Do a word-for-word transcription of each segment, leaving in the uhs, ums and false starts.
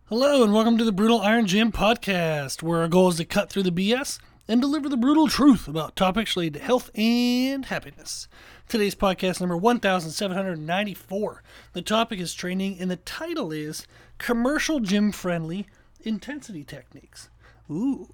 Hello and welcome to the Brutal Iron Gym podcast, where our goal is to cut through the B S and deliver the brutal truth about topics related to health and happiness. Today's podcast number one thousand seven hundred ninety-four. The topic is training and the title is Commercial Gym Friendly Intensity Techniques. Ooh.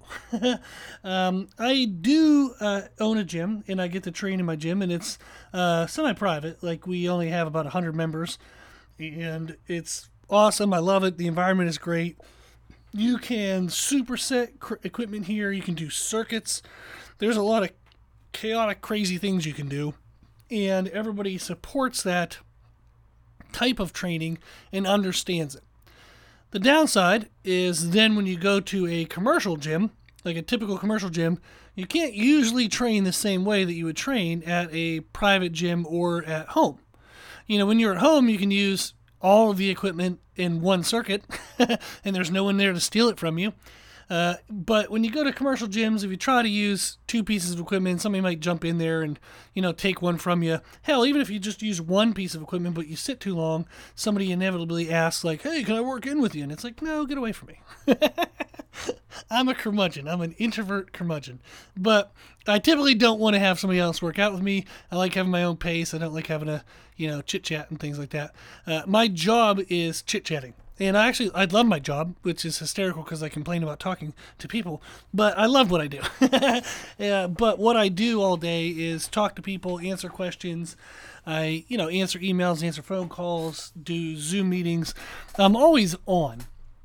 um, I do uh, own a gym and I get to train in my gym, and it's uh, semi-private. Like, we only have about one hundred members, and it's awesome. I love it. The environment is great. You can superset cr- equipment here. You can do circuits. There's a lot of chaotic, crazy things you can do, and everybody supports that type of training and understands it. The downside is then when you go to a commercial gym, like a typical commercial gym, you can't usually train the same way that you would train at a private gym or at home. You know, when you're at home, you can use all of the equipment in one circuit, and there's no one there to steal it from you. Uh, but when you go to commercial gyms, if you try to use two pieces of equipment, somebody might jump in there and, you know, take one from you. Hell, even if you just use one piece of equipment, but you sit too long, somebody inevitably asks, like, hey, can I work in with you? And it's like, no, get away from me. I'm a curmudgeon. I'm an introvert curmudgeon. But I typically don't want to have somebody else work out with me. I like having my own pace. I don't like having a, you know, chit-chat and things like that. Uh, my job is chit-chatting. And I actually, I love my job, which is hysterical because I complain about talking to people, but I love what I do. yeah, but what I do all day is talk to people, answer questions. I, you know, answer emails, answer phone calls, do Zoom meetings. I'm always on.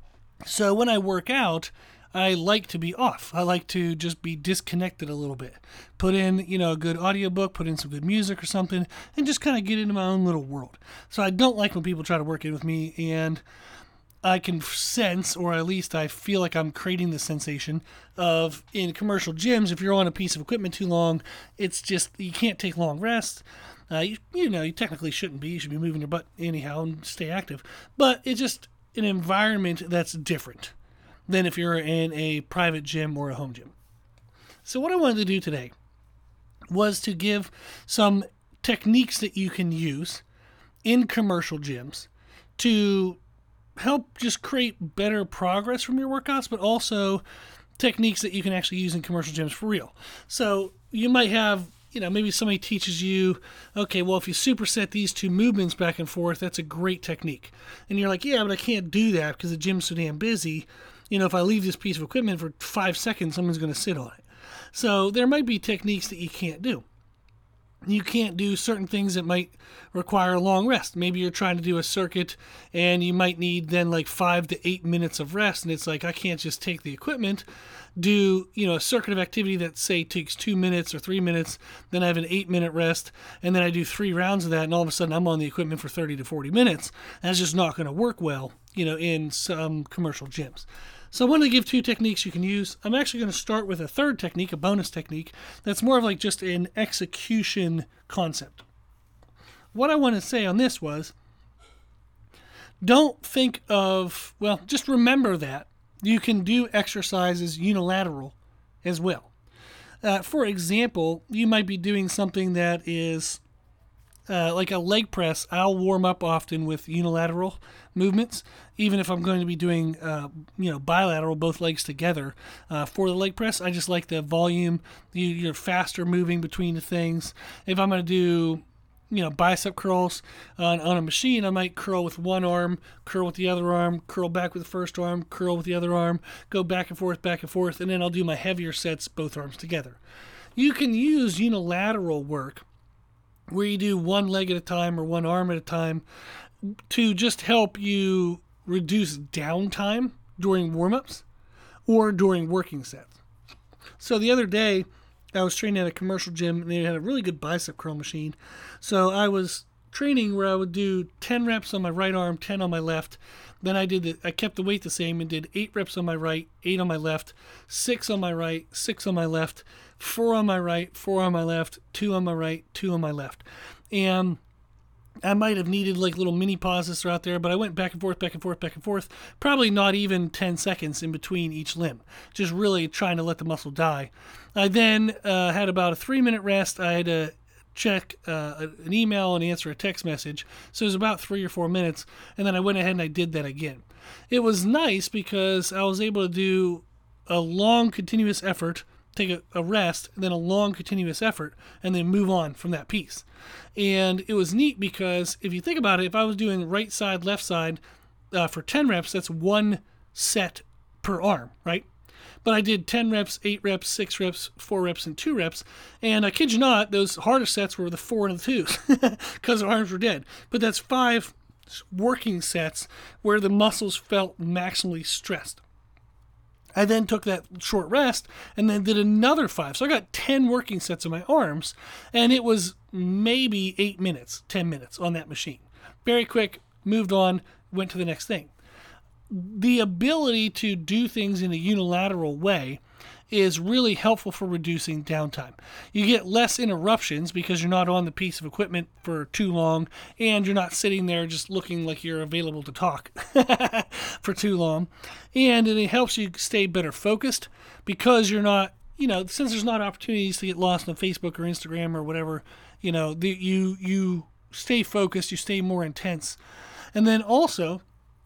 So when I work out, I like to be off. I like to just be disconnected a little bit. Put in, you know, a good audiobook, put in some good music or something, and just kind of get into my own little world. So I don't like when people try to work in with me, and I can sense, or at least I feel like I'm creating the sensation of, in commercial gyms, if you're on a piece of equipment too long, it's just, you can't take long rests. Uh, you, you know, you technically shouldn't be. You should be moving your butt anyhow and stay active. But it's just an environment that's different than if you're in a private gym or a home gym. So what I wanted to do today was to give some techniques that you can use in commercial gyms to help just create better progress from your workouts, but also techniques that you can actually use in commercial gyms for real. So you might have, you know, maybe somebody teaches you, okay, well, if you superset these two movements back and forth, that's a great technique. And you're like, yeah, but I can't do that because the gym's so damn busy. You know, if I leave this piece of equipment for five seconds, someone's going to sit on it. So there might be techniques that you can't do. You can't do certain things that might require a long rest. Maybe you're trying to do a circuit and you might need then like five to eight minutes of rest. And it's like, I can't just take the equipment, do, you know, a circuit of activity that say takes two minutes or three minutes. Then I have an eight minute rest. And then I do three rounds of that. And all of a sudden I'm on the equipment for thirty to forty minutes. That's just not going to work well, you know, in some commercial gyms. So I wanted to give two techniques you can use. I'm actually going to start with a third technique, a bonus technique, that's more of like just an execution concept. What I want to say on this was, don't think of, well, just remember that you can do exercises unilateral as well. Uh, for example, you might be doing something that is Uh, like a leg press. I'll warm up often with unilateral movements, even if I'm going to be doing, uh, you know, bilateral, both legs together. Uh, for the leg press, I just like the volume, you, you're faster moving between the things. If I'm going to do, you know, bicep curls on, on a machine, I might curl with one arm, curl with the other arm, curl back with the first arm, curl with the other arm, go back and forth, back and forth, and then I'll do my heavier sets, both arms together. You can use unilateral work where you do one leg at a time or one arm at a time to just help you reduce downtime during warm-ups or during working sets. So the other day, I was training at a commercial gym, and they had a really good bicep curl machine. So I was training where I would do ten reps on my right arm, ten on my left. Then I did the, I kept the weight the same and did eight reps on my right, eight on my left, six on my right, six on my left, four on my right, four on my left, two on my right, two on my left. And I might have needed like little mini pauses throughout there, but I went back and forth, back and forth, back and forth, probably not even ten seconds in between each limb, just really trying to let the muscle die. I then uh, had about a three minute rest. I had a check uh, an email and answer a text message. So it was about three or four minutes. And then I went ahead and I did that again. It was nice because I was able to do a long continuous effort, take a, a rest, and then a long continuous effort, and then move on from that piece. And it was neat because if you think about it, if I was doing right side, left side uh, for ten reps, that's one set per arm, right? But I did ten reps, eight reps, six reps, four reps, and two reps. And I kid you not, those hardest sets were the four and the twos because our arms were dead. But that's five working sets where the muscles felt maximally stressed. I then took that short rest and then did another five. So I got ten working sets of my arms, and it was maybe eight minutes, ten minutes on that machine. Very quick, moved on, went to the next thing. The ability to do things in a unilateral way is really helpful for reducing downtime. You get less interruptions because you're not on the piece of equipment for too long, and you're not sitting there just looking like you're available to talk for too long. And it helps you stay better focused because you're not, you know, since there's not opportunities to get lost on Facebook or Instagram or whatever, you know, the, you you stay focused, you stay more intense. And then also,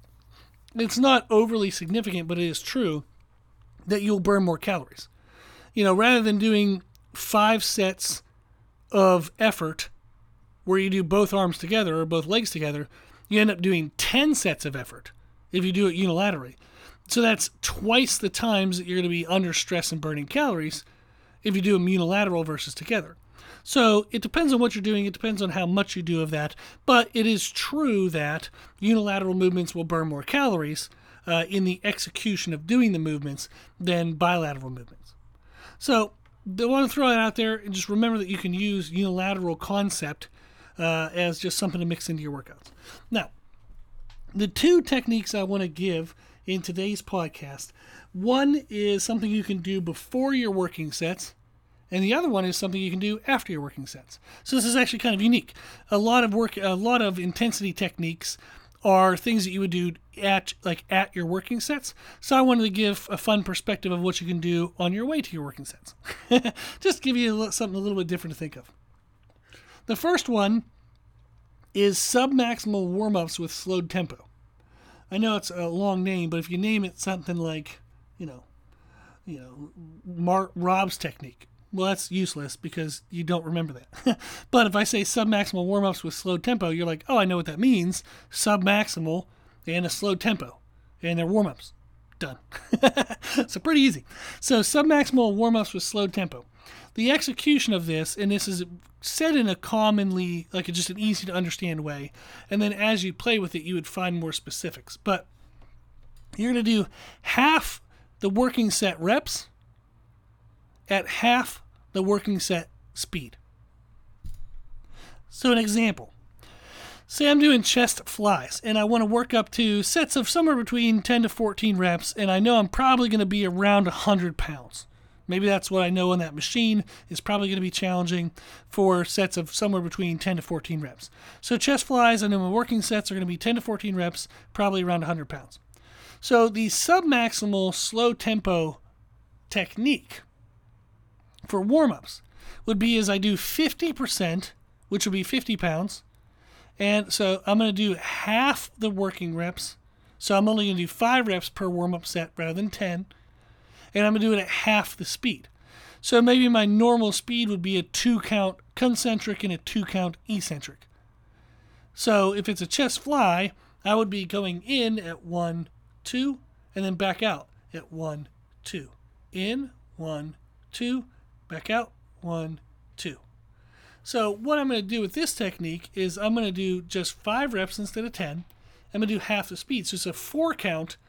it's not overly significant, but it is true that you'll burn more calories. You know, rather than doing five sets of effort where you do both arms together or both legs together, you end up doing ten sets of effort if you do it unilaterally. So that's twice the times that you're going to be under stress and burning calories if you do them unilateral versus together. So it depends on what you're doing. It depends on how much you do of that. But it is true that unilateral movements will burn more calories uh, in the execution of doing the movements than bilateral movements. So I want to throw that out there and just remember that you can use unilateral concept uh, as just something to mix into your workouts. Now, the two techniques I want to give in today's podcast, one is something you can do before your working sets, and the other one is something you can do after your working sets. So this is actually kind of unique. A lot of work, a lot of intensity techniques are things that you would do at like at your working sets. So I wanted to give a fun perspective of what you can do on your way to your working sets. Just give you a little, something a little bit different to think of. The first one is submaximal warm-ups with slowed tempo. I know it's a long name, but if you name it something like, you know, you know, Mark Rob's technique, well, that's useless because you don't remember that. But if I say submaximal warm-ups with slowed tempo, you're like, oh, I know what that means. Submaximal and a slowed tempo. And they're warm-ups. Done. So pretty easy. So submaximal warm-ups with slowed tempo. The execution of this, and this is said in a commonly, like just an easy to understand way, and then as you play with it, you would find more specifics. But you're going to do half the working set reps at half the working set speed. So an example. Say I'm doing chest flies and I want to work up to sets of somewhere between ten to fourteen reps, and I know I'm probably going to be around one hundred pounds. Maybe that's what I know on that machine is probably going to be challenging for sets of somewhere between ten to fourteen reps. So chest flies, I know my working sets are going to be ten to fourteen reps, probably around one hundred pounds. So the submaximal slow tempo technique for warm-ups would be as I do fifty percent, which would be fifty pounds. And so I'm going to do half the working reps. So I'm only going to do five reps per warm-up set rather than ten. And I'm going to do it at half the speed. So maybe my normal speed would be a two-count concentric and a two-count eccentric. So if it's a chest fly, I would be going in at one, two, and then back out at one, two. In, one, two, back out, one, two. So what I'm going to do with this technique is I'm going to do just five reps instead of ten. I'm going to do half the speed. So it's a four-count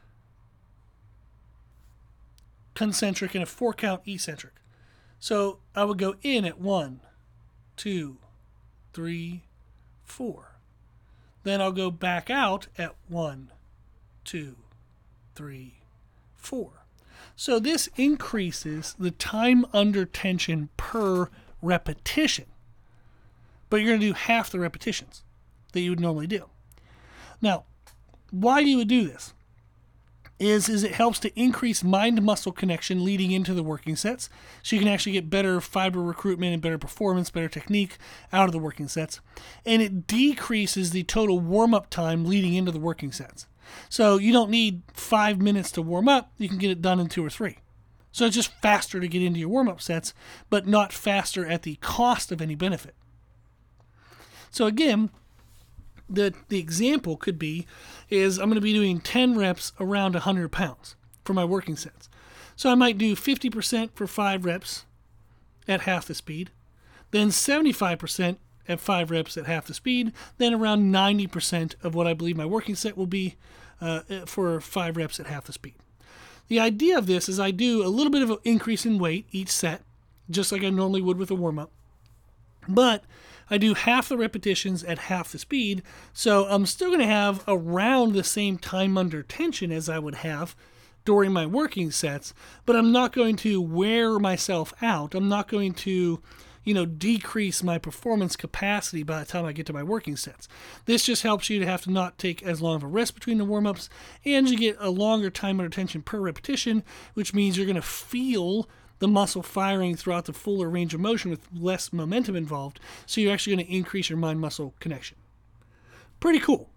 concentric and a four-count eccentric. So I would go in at one, two, three, four. Then I'll go back out at one, two, three, four. So this increases the time under tension per repetition. But you're going to do half the repetitions that you would normally do. Now, why you would do this is, is it helps to increase mind-muscle connection leading into the working sets. So you can actually get better fiber recruitment and better performance, better technique out of the working sets. And it decreases the total warm-up time leading into the working sets. So you don't need five minutes to warm up. You can get it done in two or three. So it's just faster to get into your warm-up sets, but not faster at the cost of any benefit. So again, the the example could be is I'm going to be doing ten reps around one hundred pounds for my working sets. So I might do fifty percent for five reps at half the speed, then seventy-five percent at five reps at half the speed, then around ninety percent of what I believe my working set will be uh, for five reps at half the speed. The idea of this is I do a little bit of an increase in weight each set, just like I normally would with a warm-up, but I do half the repetitions at half the speed, so I'm still going to have around the same time under tension as I would have during my working sets, but I'm not going to wear myself out. I'm not going to, you know, decrease my performance capacity by the time I get to my working sets. This just helps you to have to not take as long of a rest between the warm-ups, and you get a longer time under tension per repetition, which means you're going to feel the muscle firing throughout the fuller range of motion with less momentum involved, so you're actually going to increase your mind-muscle connection. Pretty cool.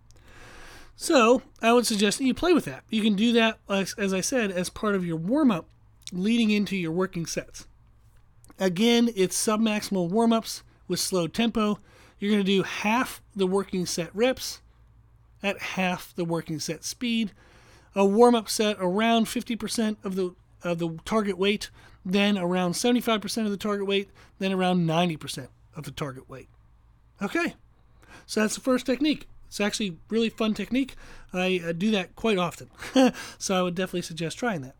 So I would suggest that you play with that. You can do that, as, as I said, as part of your warm-up leading into your working sets. Again, it's submaximal warm-ups with slow tempo. You're going to do half the working set reps at half the working set speed. A warm-up set around fifty percent of the of the target weight, then around seventy-five percent of the target weight, then around ninety percent of the target weight. Okay, so that's the first technique. It's actually a really fun technique. I uh, do that quite often, so I would definitely suggest trying that.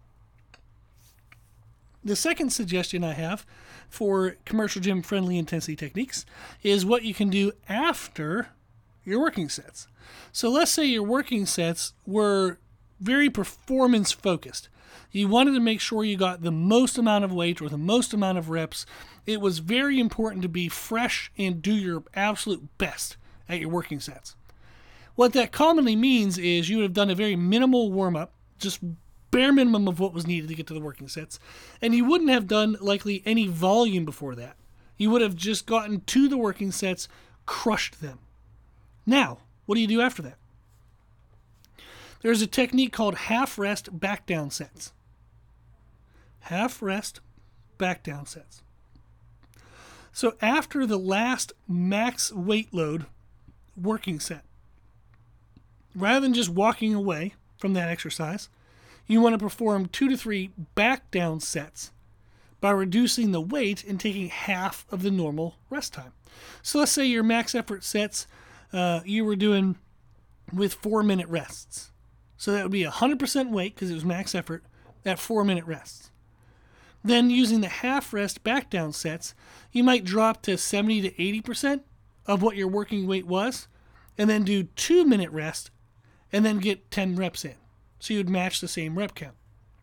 The second suggestion I have for commercial gym friendly intensity techniques is what you can do after your working sets. So let's say your working sets were very performance focused. You wanted to make sure you got the most amount of weight or the most amount of reps. It was very important to be fresh and do your absolute best at your working sets. What that commonly means is you would have done a very minimal warm-up, just bare minimum of what was needed to get to the working sets, and you wouldn't have done likely any volume before that. You would have just gotten to the working sets, crushed them. Now, what do you do after that? There's a technique called half rest back down sets. Half rest back down sets. So after the last max weight load working set, rather than just walking away from that exercise, you want to perform two to three back down sets by reducing the weight and taking half of the normal rest time. So let's say your max effort sets uh, you were doing with four minute rests. So that would be one hundred percent weight because it was max effort at four minute rests. Then using the half rest back down sets, you might drop to seventy to eighty percent of what your working weight was, and then do two minute rest, and then get ten reps in. So you would match the same rep count.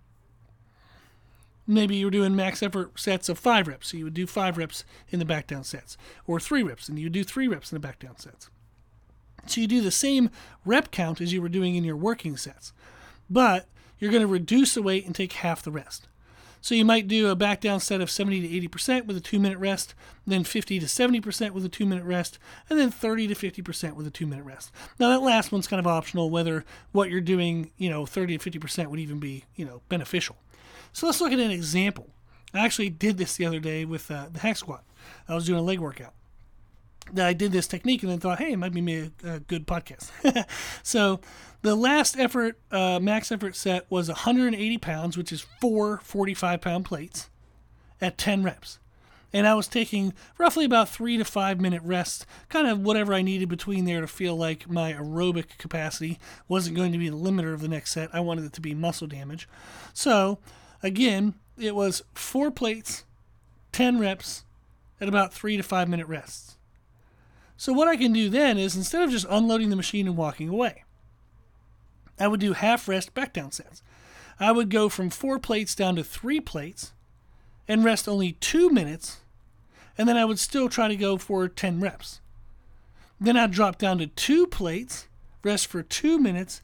Maybe you were doing max effort sets of five reps, so you would do five reps in the back down sets, or three reps, and you would do three reps in the back down sets. So you do the same rep count as you were doing in your working sets, but you're going to reduce the weight and take half the rest. So you might do a back down set of seventy to eighty percent with a two minute rest, then fifty to seventy percent with a two minute rest, and then thirty to fifty percent with a two minute rest. Now that last one's kind of optional, whether what you're doing, you know, thirty to fifty percent would even be, you know, beneficial. So let's look at an example. I actually did this the other day with uh, the hack squat. I was doing a leg workout. I did this technique and then thought, hey, it might be a, a good podcast. So the last effort, uh, max effort set was one hundred eighty pounds, which is four forty-five pound plates at ten reps. And I was taking roughly about three to five minute rests, kind of whatever I needed between there to feel like my aerobic capacity wasn't going to be the limiter of the next set. I wanted it to be muscle damage. So again, it was four plates, ten reps at about three to five minute rests. So what I can do then is, instead of just unloading the machine and walking away, I would do half rest back down sets. I would go from four plates down to three plates and rest only two minutes, and then I would still try to go for ten reps. Then I'd drop down to two plates, rest for two minutes,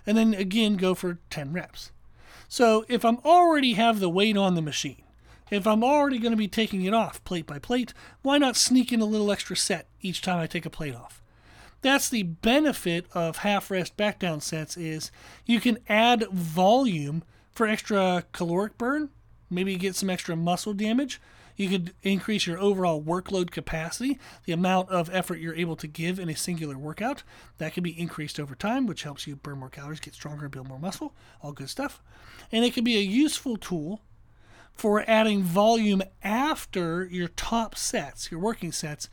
and then again go for ten reps. So if I'm already have the weight on the machine, if I'm already going to be taking it off plate by plate, why not sneak in a little extra set each time I take a plate off? That's the benefit of half rest back down sets, is you can add volume for extra caloric burn, maybe get some extra muscle damage. You could increase your overall workload capacity, the amount of effort you're able to give in a singular workout. That can be increased over time, which helps you burn more calories, get stronger, and build more muscle. All good stuff. And it can be a useful tool for adding volume after your top sets, your working sets,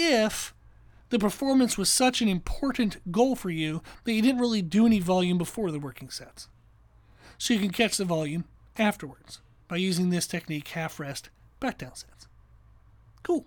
if the performance was such an important goal for you that you didn't really do any volume before the working sets. So you can catch the volume afterwards by using this technique, half rest, back down sets. Cool.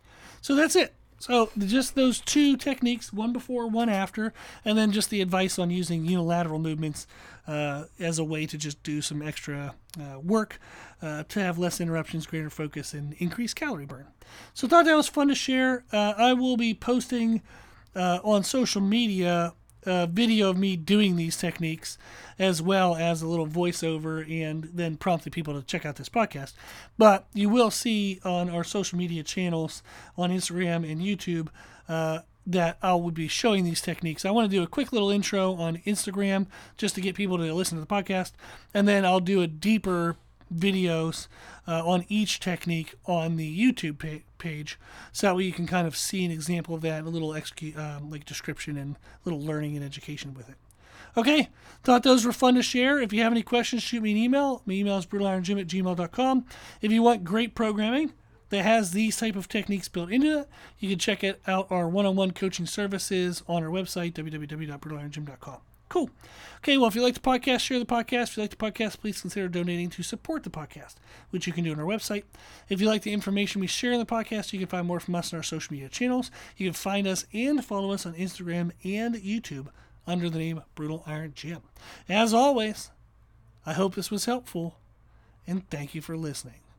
So that's it. So just those two techniques, one before, one after, and then just the advice on using unilateral movements uh, as a way to just do some extra uh, work uh, to have less interruptions, greater focus, and increased calorie burn. So I thought that was fun to share. Uh, I will be posting uh, on social media a video of me doing these techniques, as well as a little voiceover, and then prompting people to check out this podcast. But you will see on our social media channels on Instagram and YouTube uh, that I will be showing these techniques. I want to do a quick little intro on Instagram just to get people to listen to the podcast, and then I'll do a deeper videos uh, on each technique on the YouTube pa- page, so that way you can kind of see an example of that, a little execute, um, like description and little learning and education with it. Okay, thought those were fun to share. If you have any questions, shoot me an email. My email is brutal iron gym at gmail dot com. If you want great programming that has these type of techniques built into it, you can check it out our one-on-one coaching services on our website, w w w dot brutal iron gym dot com. Cool. Okay, well, if you like the podcast, share the podcast. If you like the podcast, please consider donating to support the podcast, which you can do on our website. If you like the information we share in the podcast, you can find more from us on our social media channels. You can find us and follow us on Instagram and YouTube under the name Brutal Iron Gym. As always, I hope this was helpful, and thank you for listening.